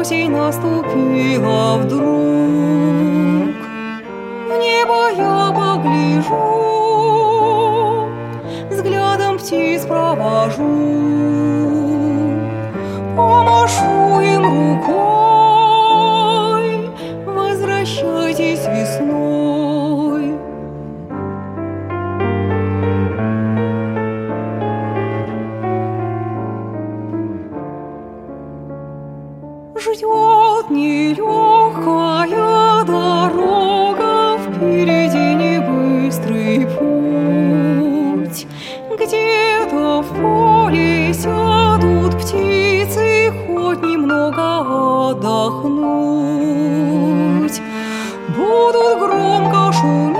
Осень наступила вдруг. В небо я погляжу, взглядом птиц провожу, помашу им рукой, возвращайтесь весной. Ждет нелегкая дорога, впереди не быстрый путь. Где-то в поле сядут птицы, хоть немного отдохнуть. Будут громко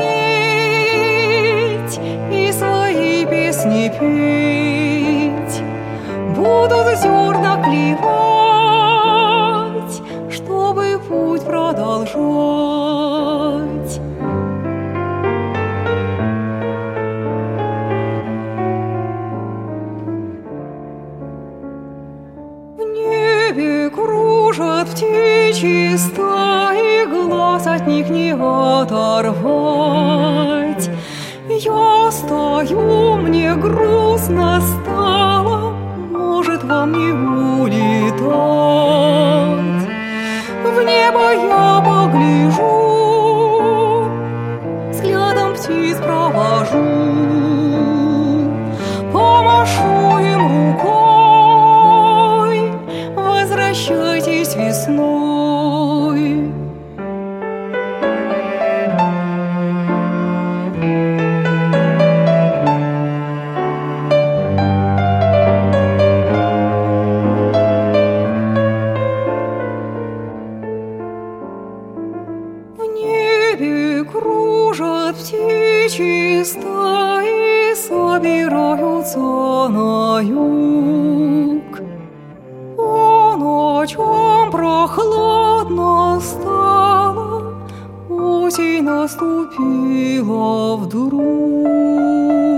шуметь и свои песни петь. Будут зерна клевать, чтобы путь продолжать. В небе кружат птичьи стаи, глаз от них не оторвать. Я стою, мне грустно стало, может, вам не улетать. В небо я погляжу, взглядом птиц провожу, помашу им рукой, возвращайтесь весной. Кружат птичьи стаи, собираются на юг. По ночам прохладно стало, осень наступила вдруг.